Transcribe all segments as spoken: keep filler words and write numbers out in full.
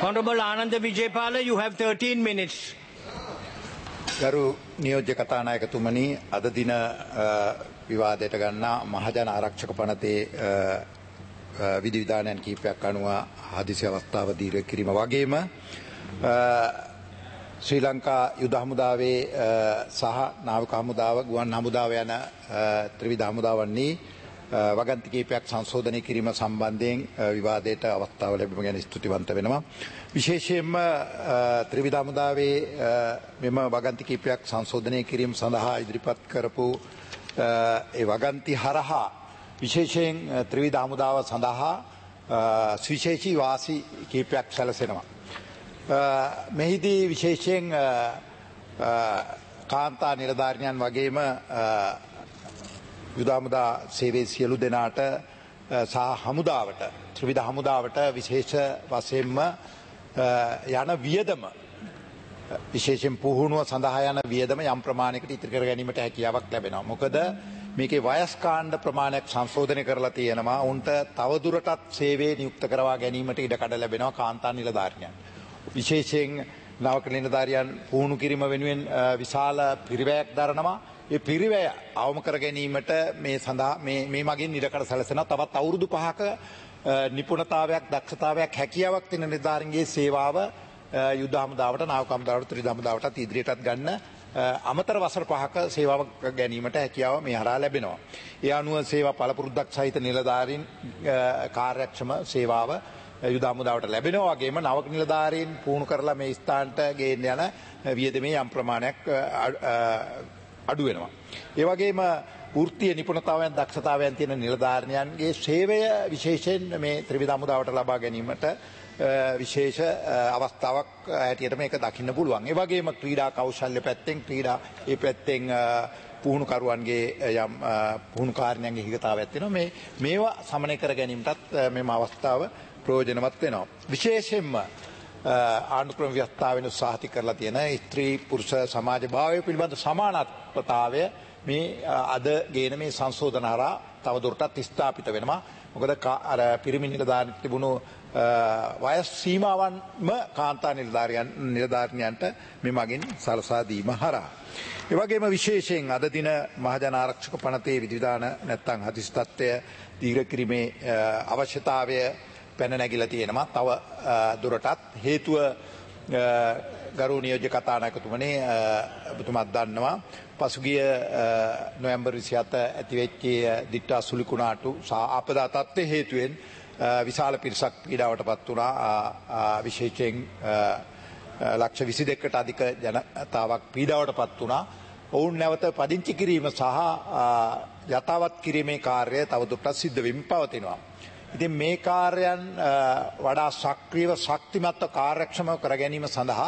Honorable Ananda Vijaypala, you have thirteen minutes. ගරු නියෝජ්‍ය කතානායකතුමනි අද දින විවාදයට ගන්නා මහජන ආරක්ෂක පනතේ විධි විධානයන් කිහිපයක් අනුව හදිසි අවස්ථාව දීර්ඝ කිරීම වගේම ශ්‍රී ලංකා යුද හමුදාවේ සහ නාවික හමුදාව ගුවන් හමුදාව යන ත්‍රිවිධ හමුදාවන්හි වගන්ති කිහිපයක් සංශෝධනය කිරීම සම්බන්ධයෙන් විවාදයට අවස්ථාව ලැබීම ගැන ස්තුතිවන්ත වෙනවා. විශේෂයෙන්ම ත්‍රිවිධ හමුදාවේ මෙම වගන්ති කිහිපයක් සංශෝධනය කිරීම සඳහා ඉදිරිපත් කරපු ඒ වගන්ති හරහා විශේෂයෙන් ත්‍රිවිධ හමුදාව සඳහා සුවිශේෂී වාසි කිහිපයක් සැලසෙනවා. මෙහිදී විශේෂයෙන් කාන්තා නිලධාරියන් වගේම යුද හමුදා සේවයේ සියලු දෙනාට සහ හමුදාවට ත්‍රිවිධ හමුදාවට විශේෂ වශයෙන්ම යන වියදම විශේෂයෙන් පුහුණුව සඳහා යන වියදම යම් ප්‍රමාණයකට ඉතිරි කර ගැනීමට හැකියාවක් ලැබෙනවා. මොකද මේකේ වයස් කාණ්ඩ ප්‍රමාණයක් සංශෝධනය කරලා තියෙනවා. උන්ට තවදුරටත් සේවයේ නියුක්ත කරවා ගැනීමට ඉඩකඩ ලැබෙනවා කාන්තා නිලධාරියන්. විශේෂයෙන් නාවක නිලධාරියන් පුහුණු කිරීම වෙනුවෙන් විශාල පිරිවැයක් දරනවා. ඒ පිරිවැය අවම කර ගැනීමට මේ සඳහා මේ මේ මගින් ඉඩකඩ සැලසෙනවා. තවත් අවුරුදු පහක නිපුණතාවයක් දක්ෂතාවයක් හැකියාවක් තියෙන නිලධාරීන්ගේ සේවාව යුද හමුදාවට නාවික හමුදාවට ත්‍රිවිධ හමුදාවටත් ඉදිරියටත් ගන්න අමතර වසර පහක සේවාවක් ගැනීමට හැකියාව මේ හරහා ලැබෙනවා. ඒ අනුව සේවා පළපුරුද්දක් සහිත නිලධාරීන් කාර්යක්ෂම සේවාව යුද හමුදාවට ලැබෙනවා. වගේම නවක නිලධාරීන් පුහුණු කරලා මේ ස්ථානට ගේන්න යන වියදමේ යම් ප්‍රමාණයක් අඩු වෙනවා. ඒ වගේම වෘත්තීය නිපුණතාවයන් දක්ෂතාවයන් තියෙන නිලධාරියන්ගේ සේවය විශේෂයෙන් මේ ත්‍රිවිධ හමුදාවට ලබා ගැනීමට විශේෂ අවස්ථාවක් හැටියට මේක දකින්න පුළුවන්. ඒ වගේම ක්‍රීඩා කෞශල්‍ය පැත්තෙන් ක්‍රීඩා ඒ පැත්තෙන් පුහුණුකරුවන්ගේ යම් පුහුණුකාරණයන්ගේ හිගතාවයක් තියෙනවා. මේ මේවා සමනය කර ගැනීමටත් මෙම අවස්ථාව ප්‍රයෝජනවත් වෙනවා. විශේෂයෙන්ම ආණ්ඩුක්‍රම ව්‍යවස්ථාවෙන් උත්සාහිත කරලා තියෙන ස්ත්‍රී පුරුෂ සමාජ භාවය පිළිබඳ සමානත්වතාවය මේ අද ගේන මේ සංශෝධන හරහා තවදුරටත් ස්ථාපිත වෙනවා. මොකද අර පිරිමි නිලධාරීන් තිබුණු වයස් සීමාවන්ම කාන්තා නිලධාරියන් නිලධාරියන්ට මේ මගින් සලසා දීම හරහා. ඒ වගේම විශේෂයෙන් අද දින මහජන ආරක්ෂක පනතේ විධිවිධාන නැත්නම් හදිසි තත්ත්වය දීර්ඝ කිරීමේ අවශ්‍යතාවය පැන නැගිලා තියෙනවා. තව දුරටත් හේතුව ගරු නියෝජ්‍ය කතානායකතුමනි ඔබතුමාත් දන්නවා පසුගිය නොවැම්බර් විසිහත ඇතිවෙච්ච දිට්ඨා සුලිකුණාටු සහ ආපදා තත්ත්වයේ හේතුවෙන් විශාල පිරිසක් පීඩාවටපත් වුණා. විශේෂයෙන් ලක්ෂ විසි දෙකකට අධික ජනතාවක් පීඩාවටපත් වුණා. ඔවුන් නැවත පදිංචි කිරීම සහ යථාවත් කිරීමේ කාර්යය තවදුරටත් සිද්ධ වෙමින් පවතිනවා. ඉතින් මේ කාර්යයන් වඩා සක්‍රියව ශක්තිමත්ව කාර්යක්ෂමව කර ගැනීම සඳහා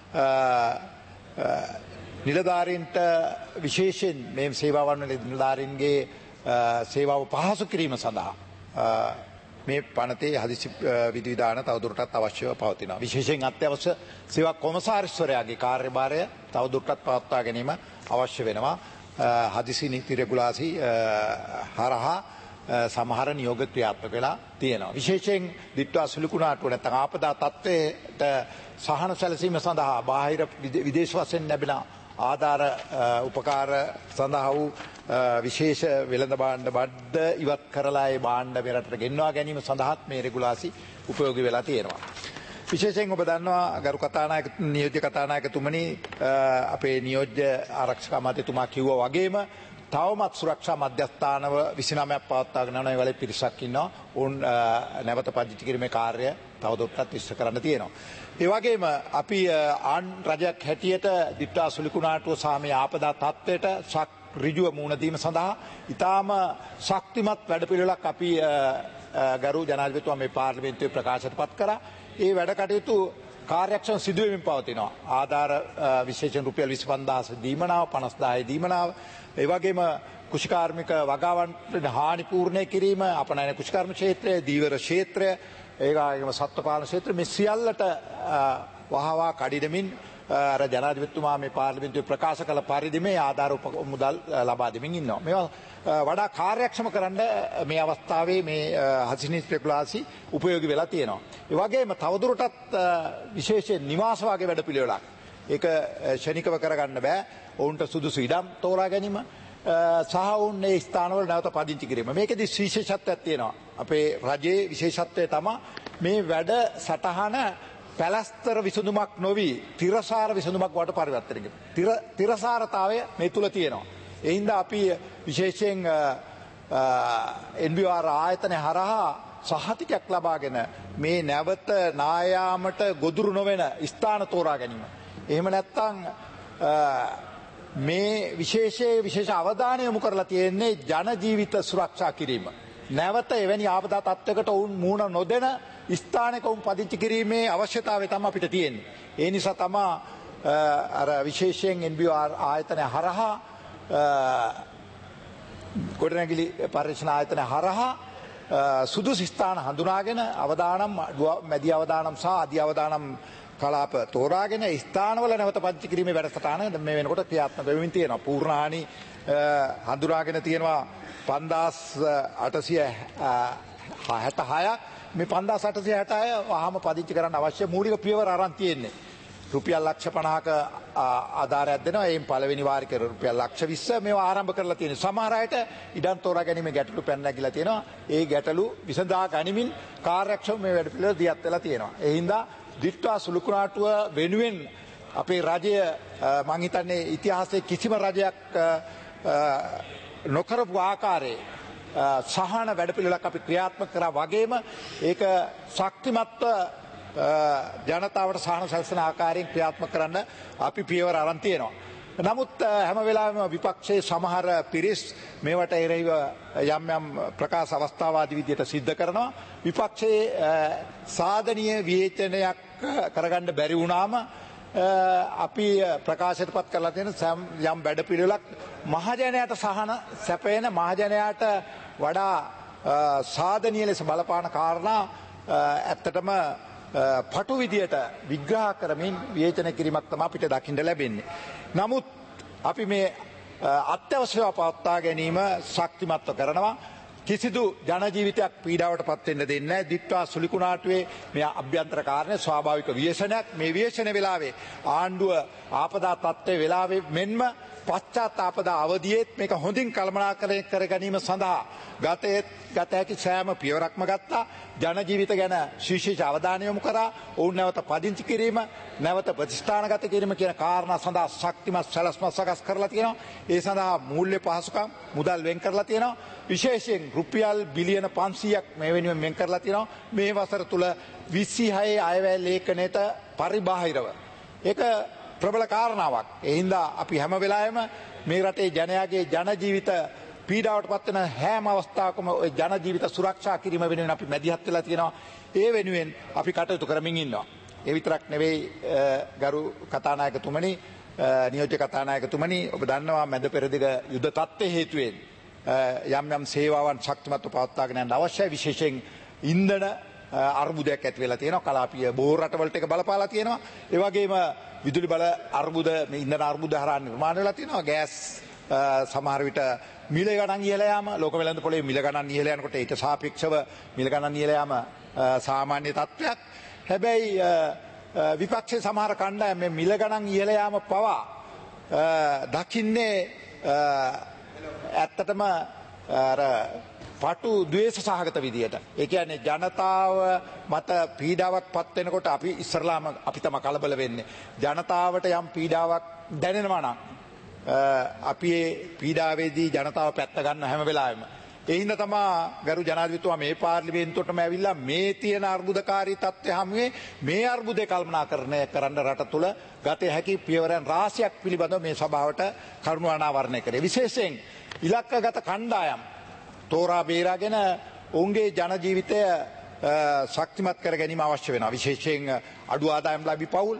නිලධාරීන්ට විශේෂයෙන් මේ සේවාවන් වල නිලධාරීන්ගේ සේවාව පහසු කිරීම සඳහා මේ පනතේ හදිසි විධිවිධාන තවදුරටත් අවශ්‍යව පවතිනවා. විශේෂයෙන් අත්‍යවශ්‍ය සේවා කොමසාරිස්වරයාගේ කාර්යභාරය තවදුරටත් පවත්වා ගැනීම අවශ්‍ය වෙනවා. හදිසි නීති රෙගුලාසි හරහා සමහර නියෝග ක්‍රියාත්මක වෙලා තියෙනවා. විශේෂයෙන් දිට්ඨා සුලිකුණාටුව නැත්නම් ආපදා තත්ත්වයට සහන සැලසීම සඳහා බාහිර විදේශ වශයෙන් ලැබෙන ආධාර උපකාර සඳහා වූ විශේෂ වෙළඳ භාණ්ඩ බඩ ඉවත් කරලා ඒ භාණ්ඩ මෙරටට ගෙන්වා ගැනීම සඳහාත් මේ රෙගුලාසි උපයෝගී වෙලා තියෙනවා. විශේෂයෙන් ඔබ දන්නවා ගරු කතානායක නියෝජ්‍ය කතානායකතුමනි අපේ නියෝජ්‍ය ආරක්ෂක අමාත්‍යතුමා කිව්වා වගේම තවමත් සුරක්ෂා මධ්‍යස්ථානව විසිනමයක් පවත්වාගෙන යන ඒවලේ පිරිසක් ඉන්නවා. උන් නැවත පදිංචි කිරීමේ කාර්යය තවදුරටත් ඉෂ්ට කරන්න තියෙනවා. ඒ වගේම අපි ආන් රජයක් හැටියට දිට්ඨා සුලිකුණාටුව සාමයේ ආපදා තත්ත්වයට ඍජුව මුහුණ දීම සඳහා ඉතාම ශක්තිමත් වැඩපිළිවෙලක් අපි ගරු ජනාධිපතිතුමා මේ පාර්ලිමේන්තුවේ ප්‍රකාශයට පත් කරා. ඒ වැඩ කටයුතු කාර්යක්ෂම සිදුවෙමින් පවතිනවා. ආධාර විශේෂයෙන් රුපියල් විසි පන්දාහක දීමනාව පනස්දාහේ දීමනාව ඒ වගේම කුෂිකාර්මික වගාවන්ට හානි පූර්ණය කිරීම අපනයන කුෂිකාර්ම ක්ෂේත්‍රය දීවර ක්ෂේත්‍රය ඒ වගේම සත්ත්ව පාලන ක්ෂේත්‍රය මේ සියල්ලට වහවා කඩිනමින් අර ජනාධිපතිතුමා මේ පාර්ලිමේන්තුවේ ප්‍රකාශ කළ පරිදි මේ ආධාර මුදල් ලබා දෙමින් ඉන්නවා. මේවා වඩා කාර්යක්ෂම කරන්න මේ අවස්ථාවේ මේ හසිනි ස්පෙකුලාසි උපයෝගී වෙලා තියෙනවා. ඒ වගේම තවදුරටත් විශේෂයෙන් නිවාස වගේ වැඩපිළිවෙලක් ඒක ශනිකව කරගන්න බෑ. ඔවුන්ට සුදුසු ඉඩම් තෝරා ගැනීම සහ ඔවුන් මේ ස්ථානවල නැවත පදිංචි කිරීම. මේකෙදි විශේෂත්වයක් තියෙනවා. අපේ රජයේ විශේෂත්වය තමයි මේ වැඩ සටහන පැලස්තර විසඳුමක් නොවි තිරසාර විසඳුමක් වට පරිවර්තනය කිරීම. තිර තිරසාරතාවය මේ තුල තියෙනවා. ඒ හින්දා අපි විශේෂයෙන් එන් බී ආර් ආයතනය හරහා සහතිකයක් ලබාගෙන මේ නැවත නායාමට ගොදුරු නොවන ස්ථාන තෝරා ගැනීම. එහෙම නැත්නම් මේ විශේෂයේ විශේෂ අවධානය යොමු කරලා තියෙන්නේ ජන ජීවිත සුරක්ෂා කිරීම. නැවත එවැනි ආපදා තත්ත්වයකට වුන් මුහුණ නොදෙන ස්ථානයක වුන් පදිංචි කිරීමේ අවශ්‍යතාවය තමයි අපිට තියෙන්නේ. ඒ නිසා තමයි අර විශේෂයෙන් එන් බී ආර් ආයතනය හරහා ගොඩනැගිලි පරීක්ෂණ ආයතනය හරහා සුදුසු ස්ථාන හඳුනාගෙන අවදානම් මැදි අවදානම් සහ අධි අවදානම් කලාප තෝරාගෙන ස්ථානවල නැවත පදිංචි කිරීමේ වැඩසටහන මේ වෙනකොට ක්‍රියාත්මක වෙමින් තියෙනවා. පූර්ණහානි හඳුනාගෙන තියෙනවා පන්දාස් අටසිය හැට හයක්. මේ පන්දාස් අටසිය හැට හය වහාම පදිංචි කරන්න අවශ්‍ය මූලික පියවර අරන් තියෙන්නේ. රුපියල් ලක්ෂ පනහක ආධාරයක් දෙනවා. එයින් පළවෙනි වාරිකේ රුපියල් ලක්ෂ විස්ස මේවා ආරම්භ කරලා තියෙනවා. සමහර අයට ඉඩම් තෝරා ගැනීමේ ගැටලු පැන නැගිලා තියෙනවා. ඒ ගැටලු විසඳා ගනිමින් කාර්යක්ෂම මේ වැඩ පිළිවෙල දියත් වෙලා තියෙනවා. ඒ හින්දා දිට්ඨා සුළුකුණාටුව වෙනුවෙන් අපේ රජය මං හිතන්නේ ඉතිහාසයේ කිසිම රජයක් නොකරපු ආකාරයේ සහන වැඩපිළිවෙලක් අපි ක්‍රියාත්මක කරා වගේම ඒක ශක්තිමත්ව ජනතාවට සහන සැලසෙන ආකාරයෙන් ක්‍රියාත්මක කරන්න අපි පියවර අරන් තියෙනවා. නමුත් හැම වෙලාවෙම විපක්ෂයේ සමහර පිරිස් මේවට එරෙහිව යම් යම් ප්‍රකාශ අවස්ථාවාදී විදියට සිද්ධ කරනවා. විපක්ෂයේ සාධනීය විවේචනයක් කරගන්න බැරි වුණාම අපි ප්‍රකාශයටපත් කරලා තියෙන යම් වැඩපිළිවෙලක් මහජනයාට සහන සැපයන මහජනයාට වඩා සාධනීය ලෙස බලපාන කාරණා ඇත්තටම පටු විදියට විග්‍රහ කරමින් විවේචන කිරීමක් තමයි අපිට දකින්න ලැබෙන්නේ. නමුත් අපි මේ අත්‍යවශ්‍යව පවත්වා ගැනීම ශක්තිමත්ව කරනවා. කිසිදු ජන ජීවිතයක් පීඩාවට පත් වෙන්න දෙන්නේ නැහැ. දිට්ඨා සුලිකුණාටුවේ මේ අභ්‍යන්තර කාරණේ ස්වාභාවික විශේෂණයක්. මේ විශේෂණ වෙලාවේ ආණ්ඩුව ආපදා තත්ත්වයේ වෙලාවේ මෙන්ම පශ්චාත් ආපදා අවධියේත් මේක හොඳින් කළමනාකරණය කර ගැනීම සඳහා ගතේ ගත හැකි සෑම පියවරක්ම ගත්තා. ජන ජීවිත ගැන විශේෂ අවධානය යොමු කරා. ඔවුන් නැවත පදිංචි කිරීම, නැවත ප්‍රතිස්ථානගත කිරීම කියන කාරණා සඳහා ශක්තිමත් සැලැස්මක් සකස් කරලා තියෙනවා. ඒ සඳහා මූල්‍ය පහසුකම් මුදල් වෙන් කරලා තියෙනවා. විශේෂයෙන් රුපියල් බිලියන පන්සීයක් මේ වෙනුවෙන් වෙන් කරලා තියෙනවා. මේ වසර තුල විසිහය අයවැය ලේඛනයට පරිබාහිරව. ඒක ප්‍රබල කාරණාවක්. ඒ හින්දා අපි හැම වෙලාවෙම මේ රටේ ජනයාගේ ජන ජීවිත පීඩාවට පත්වන හැම අවස්ථාවකම ওই ජන ජීවිත සුරක්ෂා කිරීම වෙනුවෙන් අපි මැදිහත් වෙලා තියෙනවා. ඒ වෙනුවෙන් අපි කටයුතු කරමින් ඉන්නවා. ඒ විතරක් නෙවෙයි ගරු කතානායකතුමනි, නියෝජ්‍ය කතානායකතුමනි, ඔබ දන්නවා මැද පෙරදිග යුද තත්ත්වයේ හේතුවෙන් යම් යම් සේවාවන් ශක්තිමත්ව පවත්වාගෙන යන්න අවශ්‍යයි. විශේෂයෙන් ඉන්ධන අර්බුදයක් ඇති වෙලා තියෙනවා. කලාපීය බොහෝ රටවලට ඒක බලපාලා තියෙනවා. ඒ වගේම විදුලි බල අර්බුද, මේ ඉන්ධන අර්බුද හරහා නිර්මාණය වෙලා තියෙනවා. ගෑස් සමහර විට මිල ගණන් ඉහළ යාම, ලෝක වෙළඳ පොලේ මිල ගණන් ඉහළ යනකොට ඊට සාපේක්ෂව මිල ගණන් ඉහළ යාම සාමාන්‍ය තත්ත්වයක්. හැබැයි විපක්ෂයේ සමහර කණ්ඩායම් මේ මිල ගණන් ඉහළ යාම පවා දකින්නේ ඇත්තටම අර පටු ද්වේෂ සහගත විදියට. ඒ කියන්නේ ජනතාව මත පීඩාවක් පත් වෙනකොට අපි ඉස්සරලාම අපි තම කලබල වෙන්නේ. ජනතාවට යම් පීඩාවක් දැනෙනවා නම් අපි ඒ පීඩාවේදී ජනතාව පැත්ත ගන්න හැම වෙලාවෙම. ඒ හින්දා තමයි ගරු ජනාධිපතිතුමා මේ පාර්ලිමේන්තුවටම ඇවිල්ලා මේ තියෙන අර්බුදකාරී තත්ත්වය හැමුවේ මේ අර්බුදේ කල්පනාකරණය කරන්න රට තුල ගත හැකි පියවරයන් රාශියක් පිළිබඳව මේ සභාවට කරුණු අනාවරණය කරේ. විශේෂයෙන් ඉලක්කගත කණ්ඩායම් තෝරා බේරාගෙන ඔවුන්ගේ ජන ජීවිතය ශක්තිමත් කර ගැනීම අවශ්‍ය වෙනවා. විශේෂයෙන් අඩු ආදායම් ලැබි පවුල්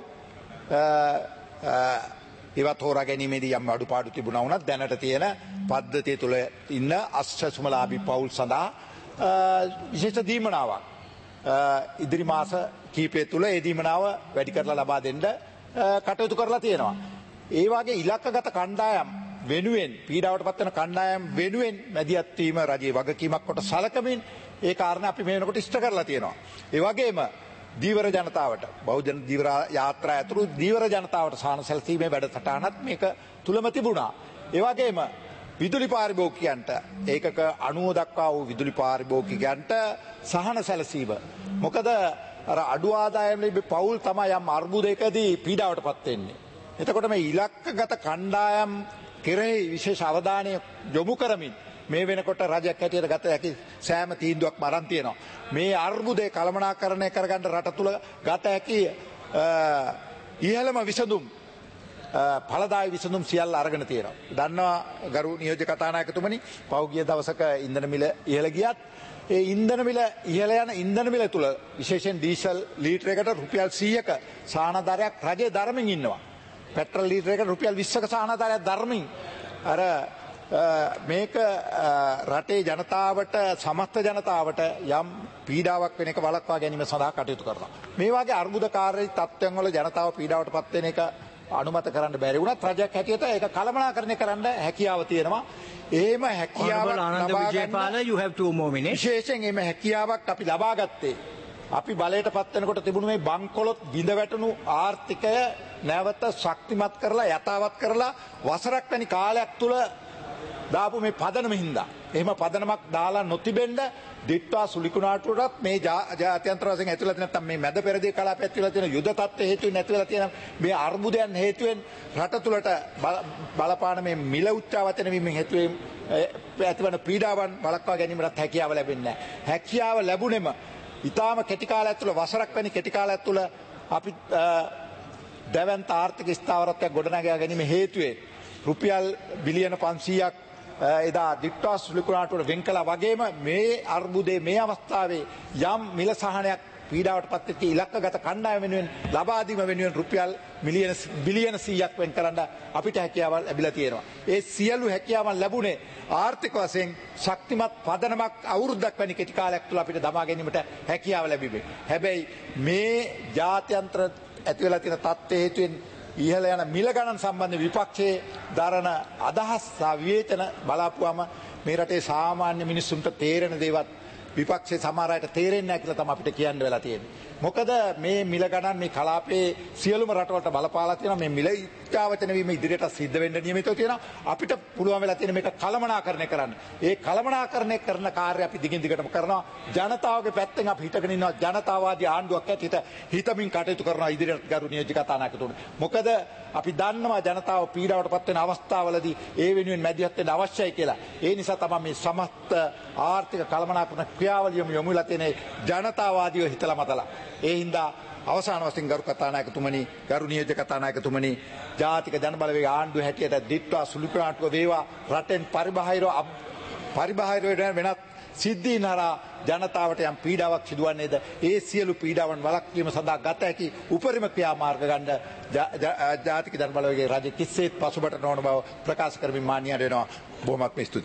ඒවා තෝරා ගැනීමේදී යම් අඩුපාඩු තිබුණා වුණත් දැනට තියෙන පද්ධතිය තුළ ඉන්න අස්වැසුමලාභී පවුල් සඳහා විශේෂ දීමනාවක් ඉදිරි මාස කීපය තුළ ඒ දීමනාව වැඩි කරලා ලබා දෙන්න කටයුතු කරලා තියෙනවා. ඒ වගේ ඉලක්කගත කණ්ඩායම් වෙනුවෙන් පීඩාවට පත්වන කණ්ඩායම් වෙනුවෙන් මැදිහත් වීම රජයේ වගකීමක් කොට සලකමින් ඒ කාරණා අපි මේ වෙනකොට ඉෂ්ට කරලා තියෙනවා. ඒ වගේම දීවර ජනතාවට බෞද්ධ දීවර යාත්‍රා ඇතුළු දීවර ජනතාවට සාහන සැලසීමේ වැඩසටහනත් මේක තුලම තිබුණා. ඒ වගේම විදුලි පාරිභෝගිකයන්ට ඒකක අනූව දක්වා වූ විදුලි පාරිභෝගිකයන්ට සහන සැලසීම. මොකද අර අඩු ආදායම් ලැබි පවුල් තමයි යම් අර්බුදයකදී පීඩාවට පත් වෙන්නේ. එතකොට මේ ඉලක්කගත කණ්ඩායම් කෙරෙහි විශේෂ අවධානය යොමු කරමින් මේ වෙනකොට රජයක් හැටියට ගත හැකි සෑම තීන්දුවක්ම අරන් තියෙනවා. මේ අර්බුදේ කළමනාකරණය කරගන්න රට තුල ගත හැකි ඉහළම විසඳුම් ඵලදායි විසඳුම් සියල්ල අරගෙන තියෙනවා. දන්නවා ගරු නියෝජ්‍ය කතානායකතුමනි පෞගිය දවසක ඉන්ධන මිල ඉහළ ගියත් ඒ ඉන්ධන මිල ඉහළ යන ඉන්ධන මිල තුල විශේෂයෙන් ඩීසල් ලීටරයකට රුපියල් සීයක සාහනදාරයක් රජයේ දරමින් ඉන්නවා. පෙට්‍රල් ලීටරයකට රුපියල් විස්සක සාහනදාරයක් දරමින් අර මේක රටේ ජනතාවට සමස්ත ජනතාවට යම් පීඩාවක් වෙන එක වළක්වා ගැනීම සඳහා කටයුතු කරනවා. මේ වගේ අර්බුදකාරී තත්ත්වයන් වල ජනතාව පීඩාවට පත් වෙන එක අනුමත කරන්න බැරි වුණත් රජයක් හැටියට ඒක කළමනාකරණය කරන්න හැකියාව තියෙනවා. එහෙම හැකියාවක් ලබා ගන්න you have two more minutes. විශේෂයෙන් එහෙම හැකියාවක් අපි ලබා ගත්තේ අපි බලයට පත් වෙනකොට තිබුණු මේ බංකොලොත් බිඳ වැටුණු ආර්ථිකය නැවත ශක්තිමත් කරලා යථාවත් කරලා වසරක් වැනි කාලයක් තුල දාපු මේ පදනම හින්දා. එහෙම පදනමක් දාලා නොතිබෙන්න දිට්වා සුලිකුණාටුවටත් මේ ජාත්‍යන්තර වශයෙන් ඇතුළත නැත්තම් මේ මැද පෙරදිග කලාපය ඇතුළත තියෙන යුද තත්ත්ව හේතුවෙන් ඇතුළත තියෙන මේ අර්බුදයන් හේතුවෙන් රට තුළට බලපාන මේ මිල උච්චාවචන වීමෙන් හේතුවෙන් ඇතිවන පීඩාවන් වළක්වා ගැනීමට හැකියාව ලැබෙන්නේ නැහැ. හැකියාව ලැබුණෙම ඊටාම කෙටි කාලයක් තුළ වසරක් වැනි කෙටි කාලයක් තුළ අපි දැවැන්ත ආර්ථික ස්ථාවරත්වයක් ගොඩනගා ගැනීම හේතුවෙන් රුපියල් බිලියන පන්සීයක් එදා දිට්වා සුලිකුණාටුවට වෙන් කළා වගේම මේ අර්බුදේ මේ අවස්ථාවේ යම් මිල සහනයක් පීඩාවට පත්වෙච්ච ඉලක්කගත කණ්ඩායම වෙනුවෙන් ලබා දීම වෙනුවෙන් රුපියල් මිලියන බිලියන සීයක් වෙන් කරන්න අපිට හැකියාව ලැබිලා තියෙනවා. ඒ සියලු හැකියාවන් ලැබුණේ ආර්ථික වශයෙන් ශක්තිමත් පදනමක් අවුරුද්දක් වැනි කෙටි කාලයක් තුළ අපිට දමා ගැනීමට හැකියාව ලැබීමේ. හැබැයි මේ ජාත්‍යන්තර ඇති වෙලා තියෙන තත්ත්වය හේතුවෙන් ඉහළ යන මිල ගණන් සම්බන්ධ විපක්ෂයේ දරන අදහස් සහ විවේචන බලාපුවම මේ රටේ සාමාන්‍ය මිනිස්සුන්ට තේරෙන දේවත් විපක්ෂයේ සමහර අයට තේරෙන්නේ නැහැ කියලා තමයි අපිට කියන්න වෙලා තියෙන්නේ. මොකද මේ මිල ගණන් මේ කලාපයේ සියලුම රටවලට බලපාලා තියෙනවා. මේ මිල ඉච්ඡාවචන වීම ඉදිරියට සිද්ධ වෙන්න නියමිතව තියෙනවා. අපිට පුළුවන් වෙලා තියෙන මේක කළමනාකරණය කරන්න. ඒ කළමනාකරණය කරන කාර්යය අපි දිගින් දිගටම කරනවා. ජනතාවගේ පැත්තෙන් අපි හිතගෙන ඉන්නවා ජනතාවාදී ආණ්ඩුවක් ඇටියට හිතමින් කටයුතු කරනවා ඉදිරියට ගරු නියෝජ්‍ය කතානායකතුමනි. මොකද අපි දන්නවා ජනතාව පීඩාවට පත් වෙන අවස්ථාවලදී ඒ වෙනුවෙන් මැදිහත් වෙන්න අවශ්‍යයි කියලා. ඒ නිසා තමයි මේ සමස්ත ආර්ථික කළමනාකරණ ක්‍රියාවලියම යොමු වෙලා තියෙන ජනතාවාදීව හිතලා මතලා. ඒ හින්දා අවසාන වශයෙන් ගරු කතානායකතුමනි ගරු නියෝජ්‍ය කතානායකතුමනි ජාතික ජනබලවේග ආණ්ඩුව හැටියට දිට්වා සුලිකුණාටුව වේවා රටෙන් පරිබාහිරව පරිබාහිරව වෙනත් සිද්ධීන් හරහා ජනතාවට යම් පීඩාවක් සිදුවන්නේද ඒ සියලු පීඩාවන් වළක්වීම සඳහා ගත හැකි උපරිම ක්‍රියාමාර්ග ගන්න ජාතික ජනබලවේගයේ රජය කිසිසේත් පසුබට නොවන බව ප්‍රකාශ කරමින් මාන්‍යයට වෙනවා. බොහොමත්ම ස්තුතියි.